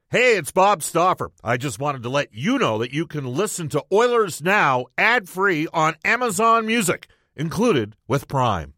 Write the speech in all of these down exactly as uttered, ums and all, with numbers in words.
Hey, it's Bob Stauffer. I just wanted to let you know that you can listen to Oilers Now ad-free on Amazon Music, included with Prime.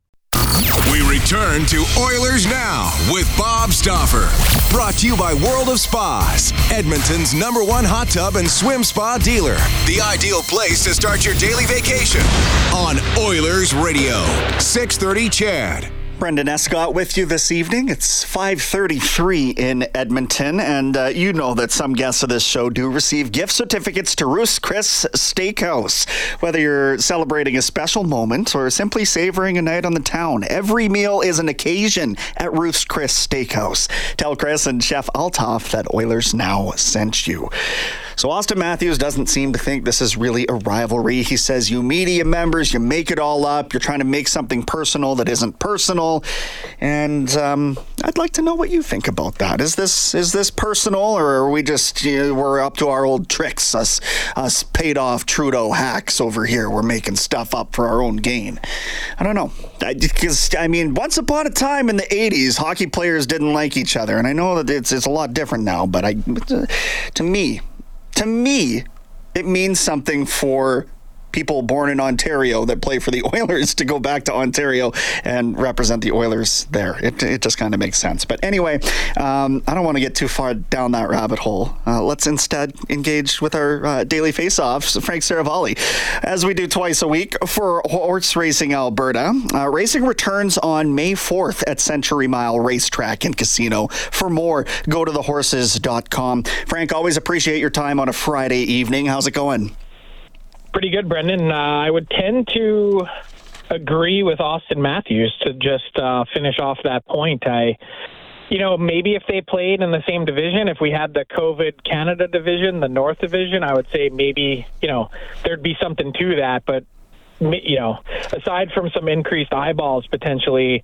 We return to Oilers Now with Bob Stauffer. Brought to you by World of Spas, Edmonton's number one hot tub and swim spa dealer. The ideal place to start your daily vacation on Oilers Radio. six thirty C H E D. Brendan Escott with you this evening. It's five thirty-three in Edmonton, and uh, you know that some guests of this show do receive gift certificates to Ruth's Chris Steakhouse. Whether you're celebrating a special moment or simply savoring a night on the town, every meal is an occasion at Ruth's Chris Steakhouse. Tell Chris and Chef Althoff that Oilers Now sent you. So Austin Matthews doesn't seem to think this is really a rivalry. He says, you media members, you make it all up. You're trying to make something personal that isn't personal. And um, I'd like to know what you think about that. Is this is this personal, or are we just, you know, we're up to our old tricks, us, us paid off Trudeau hacks over here. We're making stuff up for our own gain. I don't know. Because, I, I mean, once upon a time in the eighties, hockey players didn't like each other. And I know that it's, it's a lot different now, but I, to me, To me, it means something for people born in Ontario that play for the Oilers to go back to Ontario and represent the Oilers there. It, it just kind of makes sense. But anyway, um, I don't want to get too far down that rabbit hole. Uh, let's instead engage with our uh, daily face-offs. Frank Saravalli, as we do twice a week for Horse Racing Alberta. Uh, racing returns on May fourth at Century Mile Racetrack and Casino. For more, go to the horses dot com. Frank, always appreciate your time on a Friday evening. How's it going? Pretty good, Brendan. Uh, I would tend to agree with Austin Matthews to just uh, finish off that point. I, you know, maybe if they played in the same division, if we had the COVID Canada division, the North division, I would say maybe, you know, there'd be something to that. But, you know, aside from some increased eyeballs potentially,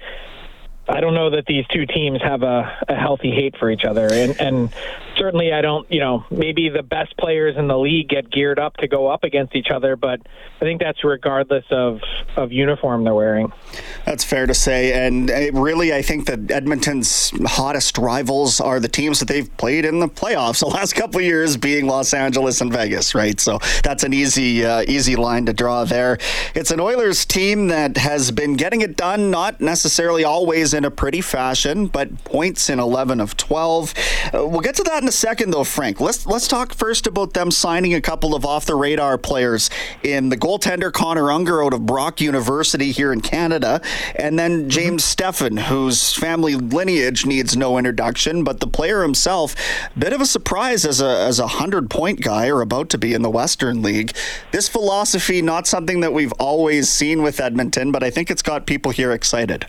I don't know that these two teams have a, a healthy hate for each other. And, and certainly I don't, you know, maybe the best players in the league get geared up to go up against each other, but I think that's regardless of, of uniform they're wearing. That's fair to say. And really, I think that Edmonton's hottest rivals are the teams that they've played in the playoffs the last couple of years, being Los Angeles and Vegas, right? So that's an easy, uh, easy line to draw there. It's an Oilers team that has been getting it done, not necessarily always in a pretty fashion, but points in eleven of twelve. Uh, we'll get to that in a second, though, Frank. Let's let's talk first about them signing a couple of off-the-radar players in the goaltender Connor Unger out of Brock University here in Canada, and then James mm-hmm. Steffen, whose family lineage needs no introduction, but the player himself, bit of a surprise as a as a hundred-point guy, or about to be in the Western League. This philosophy, not something that we've always seen with Edmonton, but I think it's got people here excited.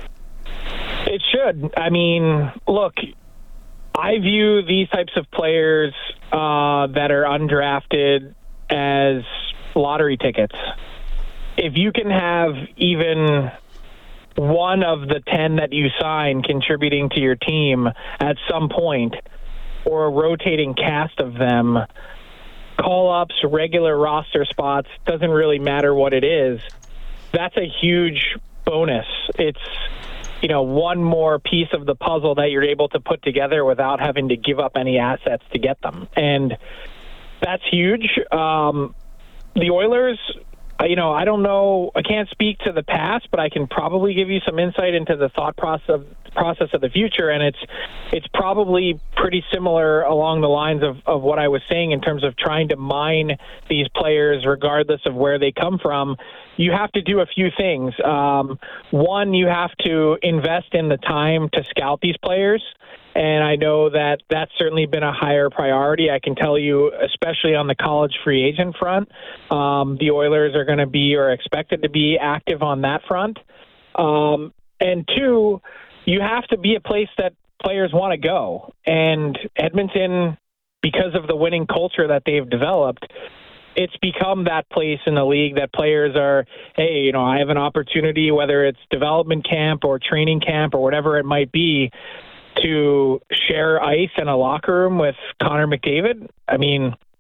It should. I mean, look, I view these types of players uh, that are undrafted as lottery tickets. If you can have even one of the ten that you sign contributing to your team at some point, or a rotating cast of them, call-ups, regular roster spots, doesn't really matter what it is, that's a huge bonus. It's you know, one more piece of the puzzle that you're able to put together without having to give up any assets to get them. And that's huge. Um, the Oilers, you know, I don't know, I can't speak to the past, but I can probably give you some insight into the thought process of, process of the future. And it's it's probably pretty similar along the lines of, of what I was saying in terms of trying to mine these players regardless of where they come from. You have to do a few things. Um, one, you have to invest in the time to scout these players. And I know that that's certainly been a higher priority. I can tell you, especially on the college free agent front, um, the Oilers are going to be or expected to be active on that front. Um, and two, you have to be a place that players want to go. And Edmonton, because of the winning culture that they've developed, it's become that place in the league that players are, hey, you know, I have an opportunity, whether it's development camp or training camp or whatever it might be, to share ice in a locker room with Connor McDavid. I mean,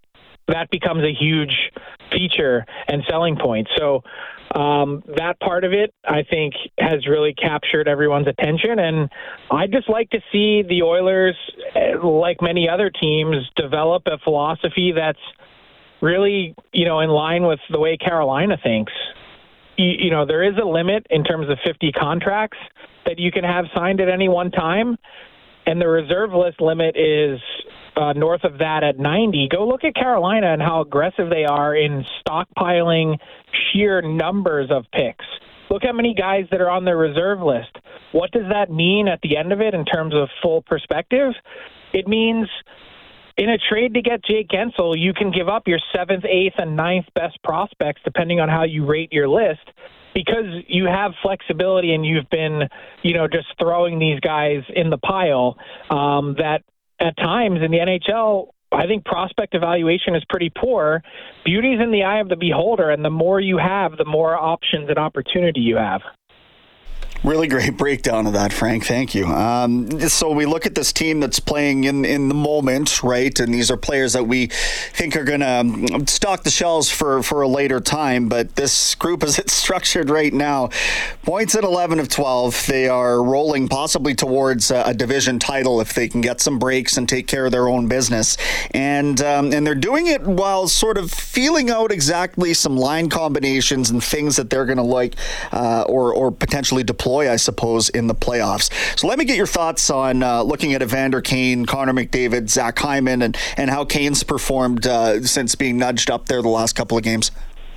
that becomes a huge feature and selling point. So um, that part of it, I think, has really captured everyone's attention. And I'd just like to see the Oilers, like many other teams, develop a philosophy that's really, you know, in line with the way Carolina thinks. You, you know, there is a limit in terms of fifty contracts that you can have signed at any one time. And the reserve list limit is uh, north of that at ninety. Go look at Carolina and how aggressive they are in stockpiling sheer numbers of picks. Look how many guys that are on their reserve list. What does that mean at the end of it in terms of full perspective? It means in a trade to get Jake Gensel, you can give up your seventh, eighth, and ninth best prospects, depending on how you rate your list, because you have flexibility and you've been, you know, just throwing these guys in the pile. Um, that at times in the N H L, I think prospect evaluation is pretty poor. Beauty's in the eye of the beholder, and the more you have, the more options and opportunity you have. Really great breakdown of that, Frank. Thank you. Um, so we look at this team that's playing in, in the moment, right? And these are players that we think are going to stock the shelves for, for a later time. But this group, as it's structured right now, points at eleven of twelve. They are rolling possibly towards a, a division title if they can get some breaks and take care of their own business. And um, and they're doing it while sort of feeling out exactly some line combinations and things that they're going to like uh, or, or potentially deploy, I suppose, in the playoffs. So let me get your thoughts on uh, looking at Evander Kane, Connor McDavid, Zach Hyman, and, and how Kane's performed uh, since being nudged up there the last couple of games.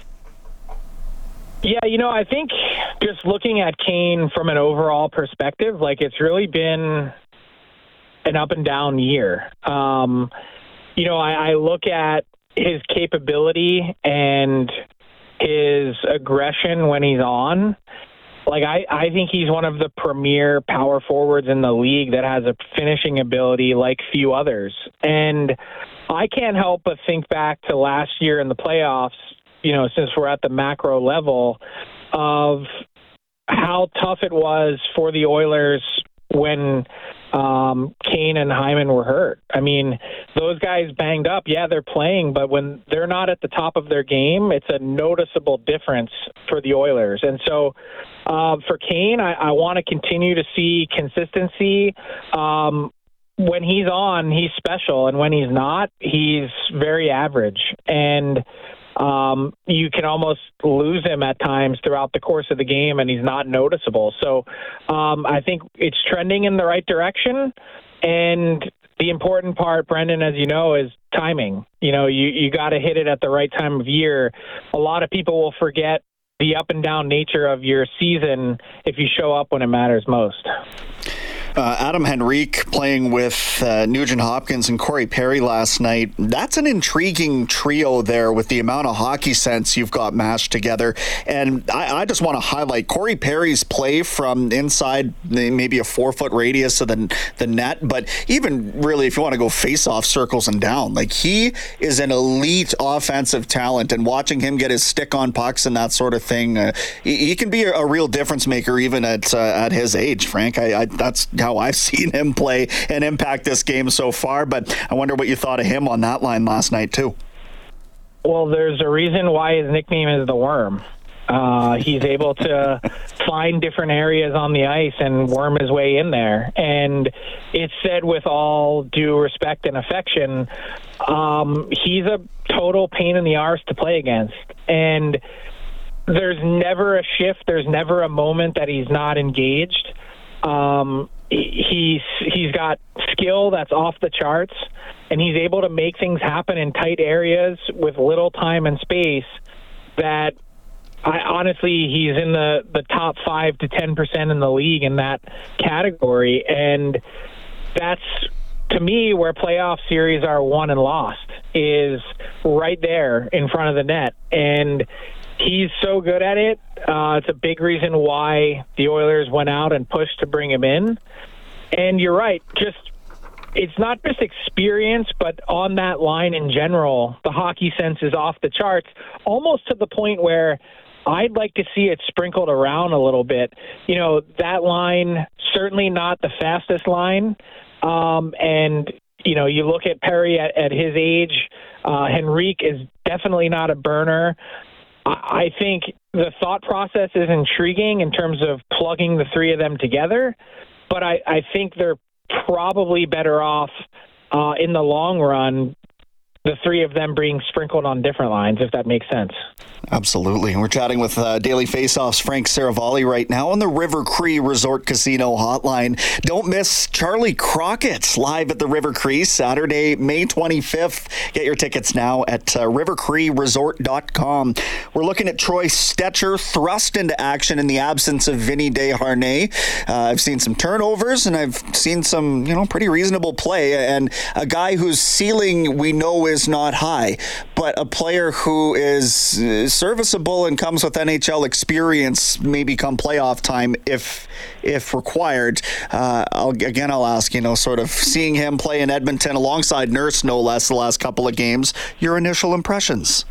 Yeah, you know, I think just looking at Kane from an overall perspective, like it's really been an up and down year. Um, you know, I, I look at his capability and his aggression when he's on. Like, I, I think he's one of the premier power forwards in the league that has a finishing ability like few others. And I can't help but think back to last year in the playoffs, you know, since we're at the macro level, of how tough it was for the Oilers when um, Kane and Hyman were hurt. I mean, those guys banged up. Yeah, they're playing, but when they're not at the top of their game, it's a noticeable difference for the Oilers. And so uh, for Kane, I, I want to continue to see consistency. Um, when he's on, he's special, and when he's not, he's very average. And Um, you can almost lose him at times throughout the course of the game, and he's not noticeable. So um, I think it's trending in the right direction. And the important part, Brendan, as you know, is timing. You know, you, you got to hit it at the right time of year. A lot of people will forget the up and down nature of your season if you show up when it matters most. Uh, Adam Henrique playing with uh, Nugent Hopkins and Corey Perry last night. That's an intriguing trio there with the amount of hockey sense you've got mashed together. And I, I just want to highlight Corey Perry's play from inside maybe a four-foot radius of the, the net. But even really, if you want to go face-off circles and down, like he is an elite offensive talent. And watching him get his stick on pucks and that sort of thing, uh, he, he can be a, a real difference maker even at uh, at his age, Frank. I, I that's how I've seen him play and impact this game so far, but I wonder what you thought of him on that line last night too. Well, there's a reason why his nickname is the Worm. Uh, he's able to find different areas on the ice and worm his way in there. And it's said with all due respect and affection, um, he's a total pain in the arse to play against. And there's never a shift, there's never a moment that he's not engaged. Um, he's he's got skill that's off the charts, and he's able to make things happen in tight areas with little time and space that I honestly he's in the, the top five to ten percent in the league in that category. And that's, to me, where playoff series are won and lost, is right there in front of the net. And he's so good at it. Uh, it's a big reason why the Oilers went out and pushed to bring him in. And you're right, just it's not just experience, but on that line in general, the hockey sense is off the charts, almost to the point where I'd like to see it sprinkled around a little bit. You know, that line, certainly not the fastest line, um, and you know, you look at Perry at, at his age, uh, Henrique is definitely not a burner. I, I think the thought process is intriguing in terms of plugging the three of them together, but I, I think they're probably better off uh, in the long run, the three of them being sprinkled on different lines, if that makes sense. Absolutely. We're chatting with uh, Daily Faceoff's Frank Saravalli right now on the River Cree Resort Casino hotline. Don't miss Charlie Crockett live at the River Cree Saturday, May twenty-fifth. Get your tickets now at uh, river cree resort dot com. We're looking at Troy Stecher thrust into action in the absence of Vinny Desharnais. Uh, I've seen some turnovers and I've seen some, you know, pretty reasonable play, and a guy whose ceiling we know is not high, but a player who is uh, serviceable and comes with N H L experience, maybe come playoff time if if required. Uh, I'll, again, I'll ask, you know, sort of seeing him play in Edmonton alongside Nurse, no less, the last couple of games, your initial impressions?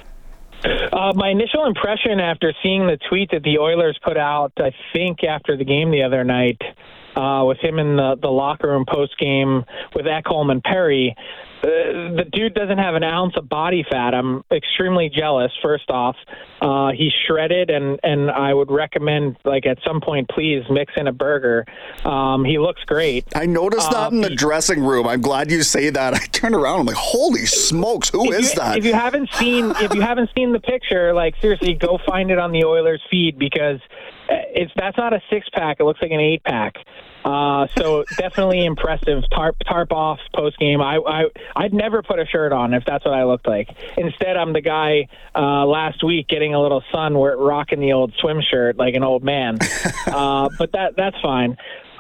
Uh, my initial impression after seeing the tweet that the Oilers put out, I think after the game the other night, uh, with him in the, the locker room post-game with Ekholm and Perry, Uh, the dude doesn't have an ounce of body fat. I'm extremely jealous, first off. Uh, he's shredded, and, and I would recommend, like, at some point, please mix in a burger. Um, he looks great. I noticed that uh, in the he, dressing room. I'm glad you say that. I turned around, I'm like, holy smokes, who is you, that? If you haven't seen if you haven't seen the picture, like, seriously, go find it on the Oilers feed, because it's that's not a six-pack. It looks like an eight-pack. Uh, so definitely impressive. Tarp tarp off post game. I, I I'd never put a shirt on if that's what I looked like. Instead, I'm the guy uh, last week getting a little sun, where rocking the old swim shirt like an old man. uh, but that that's fine.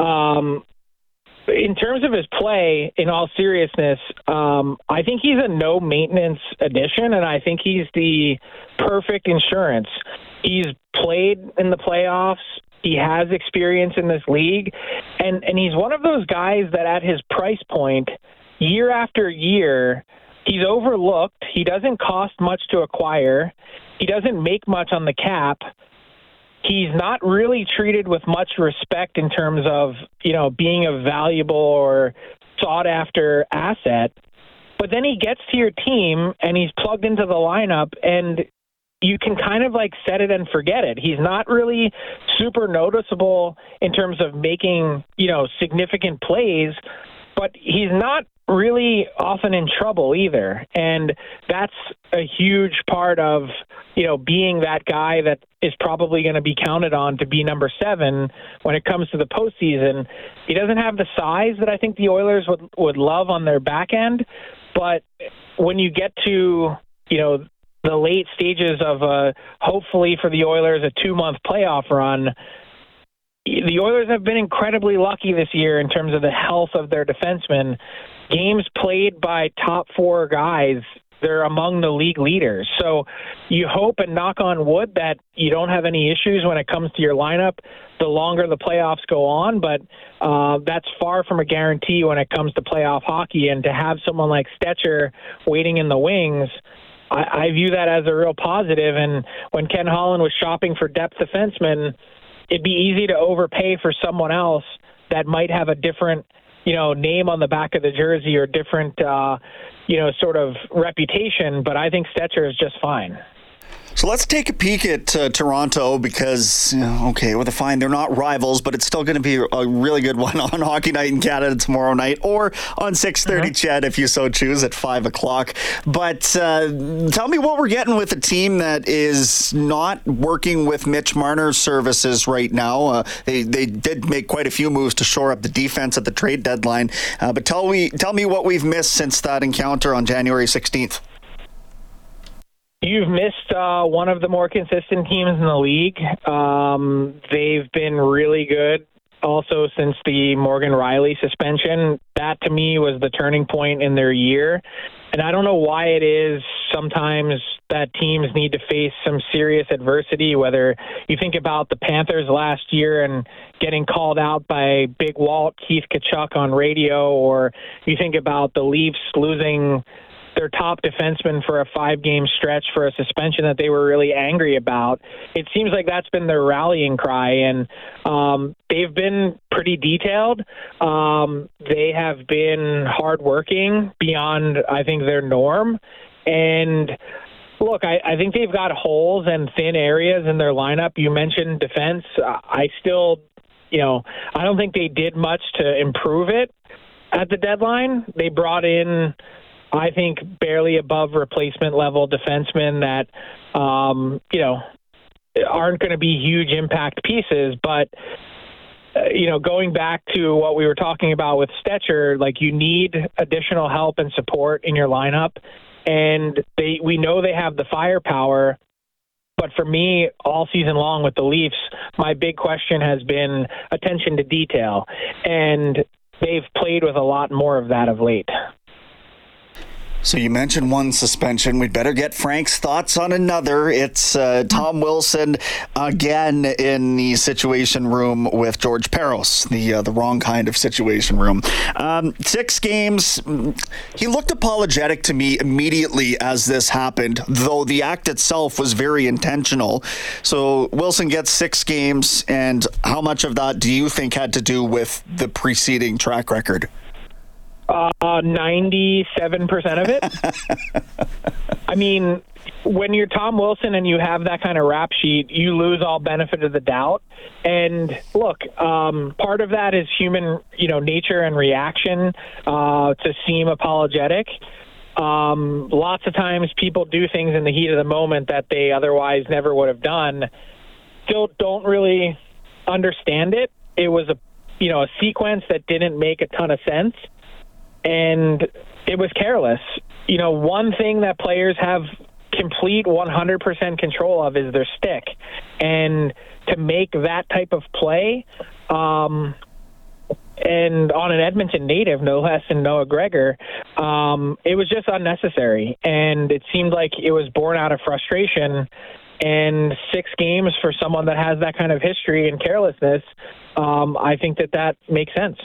Um, in terms of his play, in all seriousness, um, I think he's a no maintenance addition, and I think he's the perfect insurance. He's played in the playoffs. He has experience in this league, and, and he's one of those guys that at his price point, year after year, he's overlooked. He doesn't cost much to acquire. He doesn't make much on the cap. He's not really treated with much respect in terms of, you know, being a valuable or sought-after asset. But then he gets to your team, and he's plugged into the lineup, and you can kind of like set it and forget it. He's not really super noticeable in terms of making, you know, significant plays, but he's not really often in trouble either. And that's a huge part of, you know, being that guy that is probably going to be counted on to be number seven when it comes to the postseason. He doesn't have the size that I think the Oilers would, would love on their back end, but when you get to, you know, the late stages of, uh, hopefully for the Oilers, a two-month playoff run, the Oilers have been incredibly lucky this year in terms of the health of their defensemen. Games played by top four guys, they're among the league leaders. So you hope and knock on wood that you don't have any issues when it comes to your lineup the longer the playoffs go on, but uh, that's far from a guarantee when it comes to playoff hockey. And to have someone like Stecher waiting in the wings, I view that as a real positive. And when Ken Holland was shopping for depth defensemen, it'd be easy to overpay for someone else that might have a different, you know, name on the back of the jersey or different, uh, you know, sort of reputation. But I think Stecher is just fine. So let's take a peek at uh, Toronto because, you know, okay, with a fine, they're not rivals, but it's still going to be a really good one on Hockey Night in Canada tomorrow night, or on six thirty, mm-hmm. Ched, if you so choose, at five o'clock. But uh, tell me what we're getting with a team that is not working with Mitch Marner's services right now. Uh, they they did make quite a few moves to shore up the defense at the trade deadline. Uh, but tell me, tell me what we've missed since that encounter on January sixteenth. You've missed uh, one of the more consistent teams in the league. Um, they've been really good also since the Morgan Rielly suspension. That, to me, was the turning point in their year. And I don't know why it is sometimes that teams need to face some serious adversity, whether you think about the Panthers last year and getting called out by Big Walt, Keith Tkachuk on radio, or you think about the Leafs losing their top defenseman for a five-game stretch for a suspension that they were really angry about. It seems like that's been their rallying cry, and um, they've been pretty detailed. Um, they have been hardworking beyond, I think, their norm. And look, I, I think they've got holes and thin areas in their lineup. You mentioned defense. I still, you know, I don't think they did much to improve it at the deadline. They brought in, I think, barely above replacement level defensemen that, um, you know, aren't going to be huge impact pieces. But, uh, you know, going back to what we were talking about with Stecher, like, you need additional help and support in your lineup. And they, we know they have the firepower. But for me, all season long with the Leafs, my big question has been attention to detail. And they've played with a lot more of that of late. So you mentioned one suspension. We'd better get Frank's thoughts on another. It's uh, Tom Wilson again in the situation room with George Parros, the uh, the wrong kind of situation room. Um, six games. He looked apologetic to me immediately as this happened, though the act itself was very intentional. So Wilson gets six games, and how much of that do you think had to do with the preceding track record? Uh, ninety-seven percent of it. I mean, when you're Tom Wilson and you have that kind of rap sheet, you lose all benefit of the doubt. And look, um, part of that is human, you know, nature and reaction uh, to seem apologetic. Um, lots of times people do things in the heat of the moment that they otherwise never would have done. Still don't really understand it. It was a, you know, a sequence that didn't make a ton of sense. And it was careless. You know, one thing that players have complete one hundred percent control of is their stick. And to make that type of play, um, and on an Edmonton native, no less than Noah Gregor, um, it was just unnecessary. And it seemed like it was born out of frustration. And six games for someone that has that kind of history and carelessness, um, I think that that makes sense.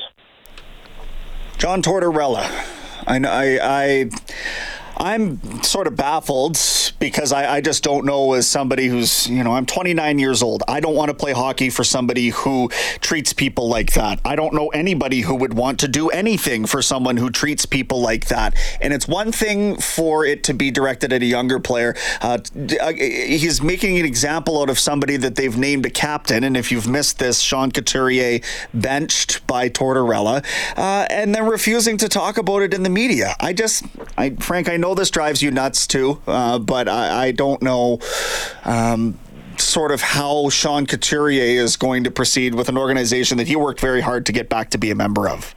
John Tortorella. I, I, I, I'm sort of baffled because I, I just don't know, as somebody who's, you know, I'm twenty-nine years old. I don't want to play hockey for somebody who treats people like that. I don't know anybody who would want to do anything for someone who treats people like that. And it's one thing for it to be directed at a younger player. Uh, he's making an example out of somebody that they've named a captain. And if you've missed this, Sean Couturier benched by Tortorella, uh, and then refusing to talk about it in the media. I just, I, Frank, I know this drives you nuts too, uh, but I, I don't know um, sort of how Sean Couturier is going to proceed with an organization that he worked very hard to get back to be a member of.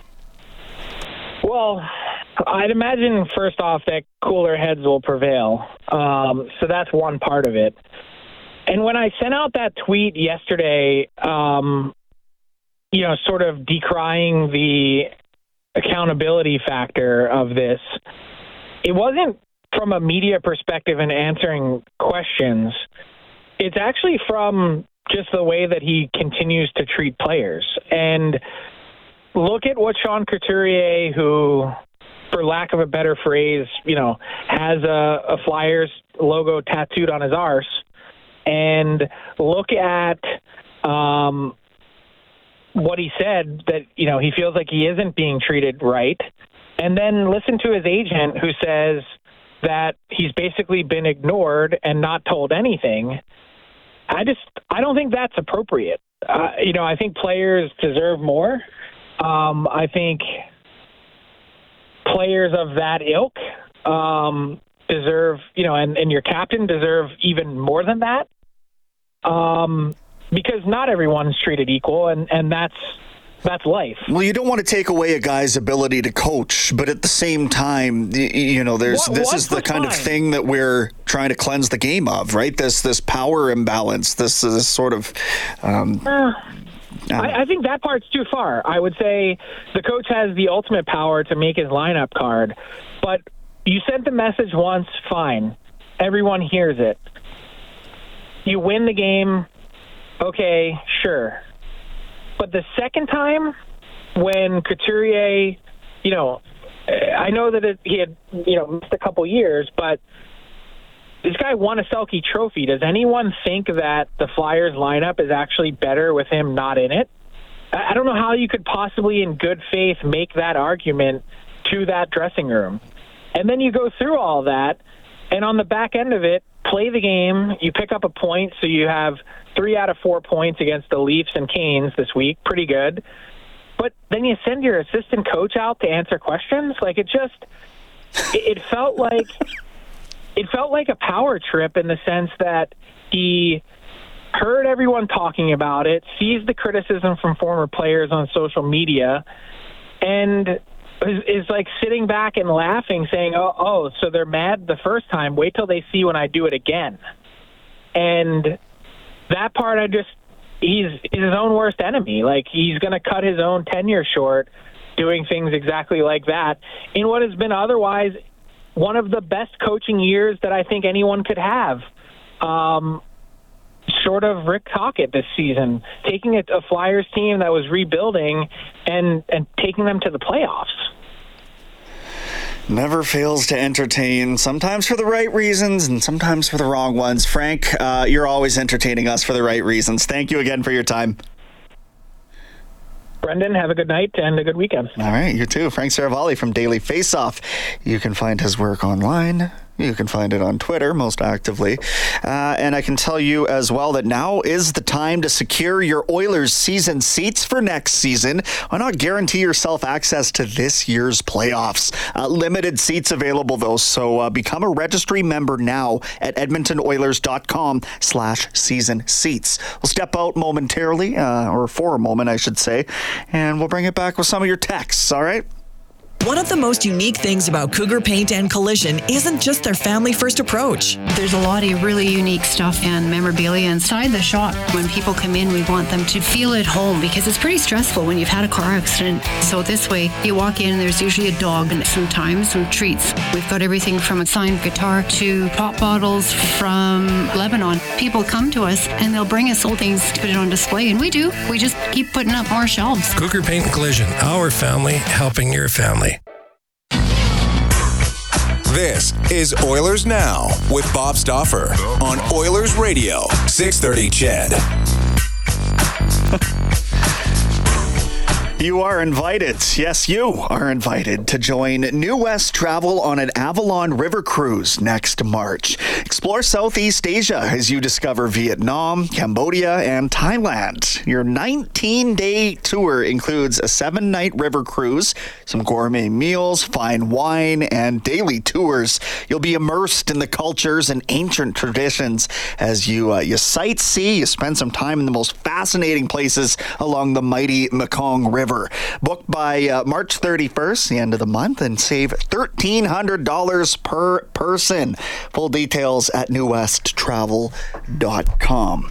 Well, I'd imagine first off that cooler heads will prevail. Um, so that's one part of it. And when I sent out that tweet yesterday, um, you know, sort of decrying the accountability factor of this, it wasn't from a media perspective and answering questions. It's actually from just the way that he continues to treat players. And look at what Sean Couturier, who, for lack of a better phrase, you know, has a, a Flyers logo tattooed on his arse, and look at um, what he said, that, you know, he feels like he isn't being treated right. And then listen to his agent, who says that he's basically been ignored and not told anything. I just, I don't think that's appropriate. Uh, you know, I think players deserve more. Um, I think players of that ilk um, deserve, you know, and, and your captain deserve even more than that. Um, because not everyone's treated equal, and, and that's, That's life. Well, you don't want to take away a guy's ability to coach, but at the same time, you know, there's what, this is the kind fine. of thing that we're trying to cleanse the game of, right? This this power imbalance, this, this sort of. Um, uh, I, I think that part's too far. I would say the coach has the ultimate power to make his lineup card, but you sent the message once, fine. Everyone hears it. You win the game, okay, sure. But the second time, when Couturier, you know, I know that it, he had, you know, missed a couple years, but this guy won a Selke Trophy. Does anyone think that the Flyers lineup is actually better with him not in it? I don't know how you could possibly, in good faith, make that argument to that dressing room. And then you go through all that, and on the back end of it, play the game, you pick up a point, so you have three out of four points against the Leafs and Canes this week. Pretty good. But then you send your assistant coach out to answer questions? Like, it just, it, it felt like, it felt like a power trip in the sense that he heard everyone talking about it, sees the criticism from former players on social media, and is, is like sitting back and laughing, saying, oh, oh, so they're mad the first time. Wait till they see when I do it again. And that part, I just, he's, he's his own worst enemy. Like, he's going to cut his own tenure short doing things exactly like that in what has been otherwise one of the best coaching years that I think anyone could have. Um, short of Rick Tocchet this season, taking a, a Flyers team that was rebuilding and, and taking them to the playoffs. Never fails to entertain, sometimes for the right reasons and sometimes for the wrong ones. Frank, uh, you're always entertaining us for the right reasons. Thank you again for your time. Brendan, have a good night and a good weekend. All right, you too. Frank Saravalli from Daily Faceoff. You can find his work online. You can find it on Twitter most actively. Uh, and I can tell you as well that now is the time to secure your Oilers season seats for next season. Why not guarantee yourself access to this year's playoffs? Uh, limited seats available, though, so uh, become a registry member now at edmontonoilers.com slash season seats. We'll step out momentarily, uh, or for a moment, I should say, and we'll bring it back with some of your texts, all right? One of the most unique things about Cougar Paint and Collision isn't just their family-first approach. There's a lot of really unique stuff and memorabilia inside the shop. When people come in, we want them to feel at home because it's pretty stressful when you've had a car accident. So this way, you walk in and there's usually a dog and sometimes some treats. We've got everything from a signed guitar to pop bottles from Lebanon. People come to us and they'll bring us old things to put it on display, and we do. We just keep putting up more shelves. Cougar Paint and Collision, our family helping your family. This is Oilers Now with Bob Stauffer on Oilers Radio, six thirty C H E D. You are invited, yes, you are invited to join New West Travel on an Avalon River Cruise next March. Explore Southeast Asia as you discover Vietnam, Cambodia, and Thailand. Your nineteen-day tour includes a seven-night river cruise, some gourmet meals, fine wine, and daily tours. You'll be immersed in the cultures and ancient traditions as you, uh, you sightsee, you spend some time in the most fascinating places along the mighty Mekong River. Book by uh, March thirty-first, the end of the month, and save thirteen hundred dollars per person. Full details at new west travel dot com.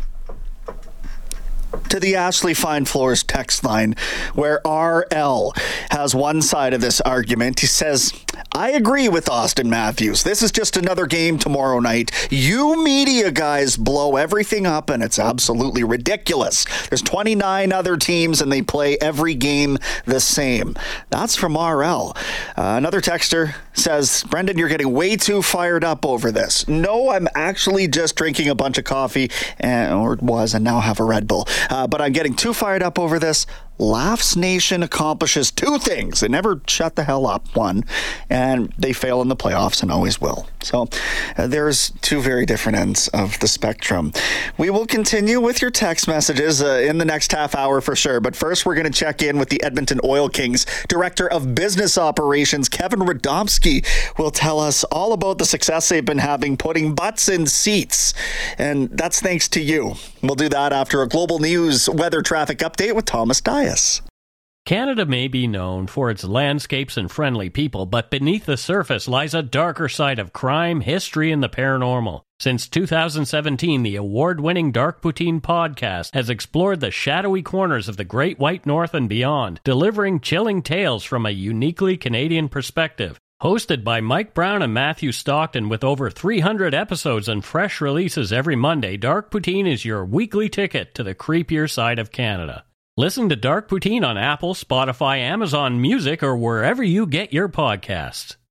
To the Ashley Fine Floors text line, where R L has one side of this argument. He says, I agree with Austin Matthews. This is just another game tomorrow night. You media guys blow everything up, and it's absolutely ridiculous. There's twenty-nine other teams, and they play every game the same. That's from R L. Uh, another texter says, Brendan, you're getting way too fired up over this. No, I'm actually just drinking a bunch of coffee, and, or it was, and now have a Red Bull. Uh, but I'm getting too fired up over this. Laughs Nation accomplishes two things. They never shut the hell up, one, and they fail in the playoffs and always will. So uh, there's two very different ends of the spectrum. We will continue with your text messages uh, in the next half hour for sure. But first, we're going to check in with the Edmonton Oil Kings Director of Business Operations, Kevin Radomski, will tell us all about the success they've been having putting butts in seats. And that's thanks to you. We'll do that after a Global News weather traffic update with Thomas Dias. Canada may be known for its landscapes and friendly people, but beneath the surface lies a darker side of crime, history, and the paranormal. Since two thousand seventeen, the award-winning Dark Poutine podcast has explored the shadowy corners of the Great White North and beyond, delivering chilling tales from a uniquely Canadian perspective. Hosted by Mike Brown and Matthew Stockton with over three hundred episodes and fresh releases every Monday, Dark Poutine is your weekly ticket to the creepier side of Canada. Listen to Dark Poutine on Apple, Spotify, Amazon Music, or wherever you get your podcasts.